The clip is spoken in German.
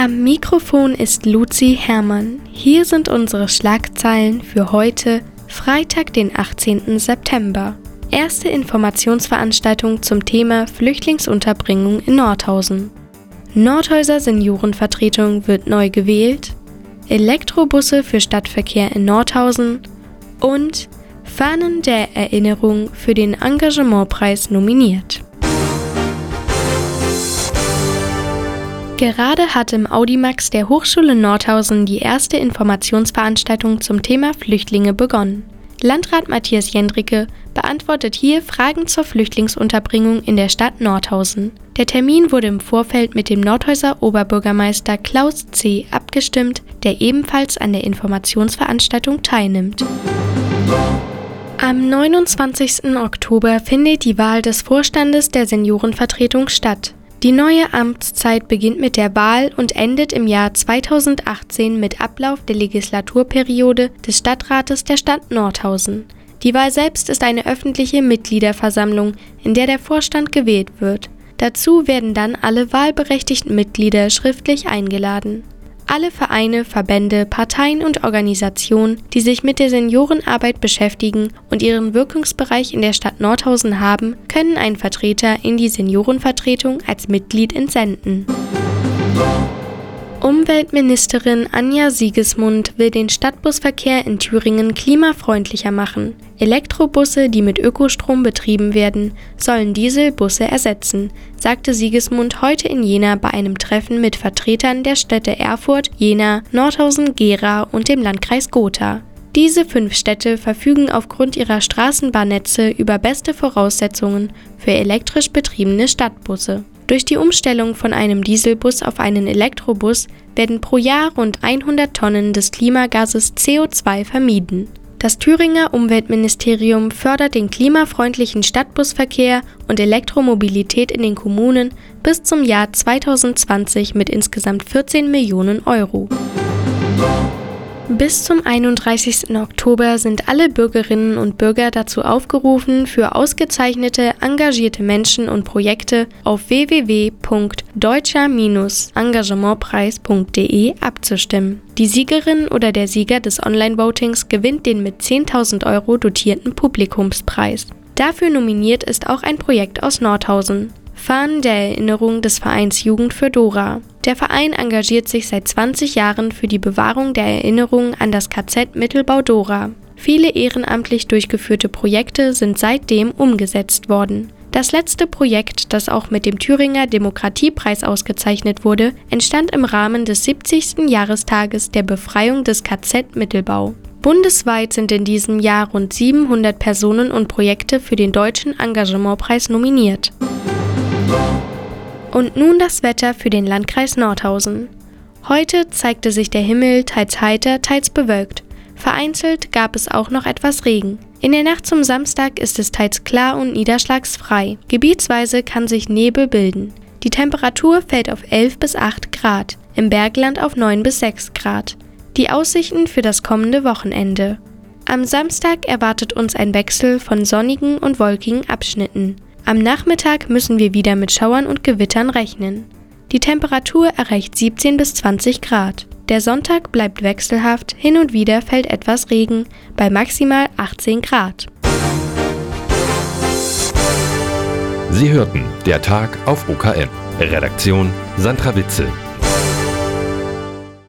Am Mikrofon ist Luzi Herrmann. Hier sind unsere Schlagzeilen für heute, Freitag, den 18. September. Erste Informationsveranstaltung zum Thema Flüchtlingsunterbringung in Nordhausen. Nordhäuser Seniorenvertretung wird neu gewählt. Elektrobusse für Stadtverkehr in Nordhausen und Fahnen der Erinnerung für den Engagementpreis nominiert. Gerade hat im Audimax der Hochschule Nordhausen die erste Informationsveranstaltung zum Thema Flüchtlinge begonnen. Landrat Matthias Jendricke beantwortet hier Fragen zur Flüchtlingsunterbringung in der Stadt Nordhausen. Der Termin wurde im Vorfeld mit dem Nordhäuser Oberbürgermeister Klaus C. abgestimmt, der ebenfalls an der Informationsveranstaltung teilnimmt. Am 29. Oktober findet die Wahl des Vorstandes der Seniorenvertretung statt. Die neue Amtszeit beginnt mit der Wahl und endet im Jahr 2018 mit Ablauf der Legislaturperiode des Stadtrates der Stadt Nordhausen. Die Wahl selbst ist eine öffentliche Mitgliederversammlung, in der der Vorstand gewählt wird. Dazu werden dann alle wahlberechtigten Mitglieder schriftlich eingeladen. Alle Vereine, Verbände, Parteien und Organisationen, die sich mit der Seniorenarbeit beschäftigen und ihren Wirkungsbereich in der Stadt Nordhausen haben, können einen Vertreter in die Seniorenvertretung als Mitglied entsenden. Umweltministerin Anja Siegesmund will den Stadtbusverkehr in Thüringen klimafreundlicher machen. Elektrobusse, die mit Ökostrom betrieben werden, sollen Dieselbusse ersetzen, sagte Siegesmund heute in Jena bei einem Treffen mit Vertretern der Städte Erfurt, Jena, Nordhausen, Gera und dem Landkreis Gotha. Diese 5 Städte verfügen aufgrund ihrer Straßenbahnnetze über beste Voraussetzungen für elektrisch betriebene Stadtbusse. Durch die Umstellung von einem Dieselbus auf einen Elektrobus werden pro Jahr rund 100 Tonnen des Klimagases CO2 vermieden. Das Thüringer Umweltministerium fördert den klimafreundlichen Stadtbusverkehr und Elektromobilität in den Kommunen bis zum Jahr 2020 mit insgesamt 14 Millionen Euro. Bis zum 31. Oktober sind alle Bürgerinnen und Bürger dazu aufgerufen, für ausgezeichnete, engagierte Menschen und Projekte auf www.deutscher-engagementpreis.de abzustimmen. Die Siegerin oder der Sieger des Online-Votings gewinnt den mit 10.000 Euro dotierten Publikumspreis. Dafür nominiert ist auch ein Projekt aus Nordhausen. Fahnen der Erinnerung des Vereins Jugend für Dora. Der Verein engagiert sich seit 20 Jahren für die Bewahrung der Erinnerung an das KZ Mittelbau-Dora. Viele ehrenamtlich durchgeführte Projekte sind seitdem umgesetzt worden. Das letzte Projekt, das auch mit dem Thüringer Demokratiepreis ausgezeichnet wurde, entstand im Rahmen des 70. Jahrestages der Befreiung des KZ Mittelbau. Bundesweit sind in diesem Jahr rund 700 Personen und Projekte für den Deutschen Engagementpreis nominiert. Und nun das Wetter für den Landkreis Nordhausen. Heute zeigte sich der Himmel teils heiter, teils bewölkt. Vereinzelt gab es auch noch etwas Regen. In der Nacht zum Samstag ist es teils klar und niederschlagsfrei. Gebietsweise kann sich Nebel bilden. Die Temperatur fällt auf 11 bis 8 Grad, im Bergland auf 9 bis 6 Grad. Die Aussichten für das kommende Wochenende. Am Samstag erwartet uns ein Wechsel von sonnigen und wolkigen Abschnitten. Am Nachmittag müssen wir wieder mit Schauern und Gewittern rechnen. Die Temperatur erreicht 17 bis 20 Grad. Der Sonntag bleibt wechselhaft, hin und wieder fällt etwas Regen, bei maximal 18 Grad. Sie hörten der Tag auf OKN. Redaktion Sandra Witzel.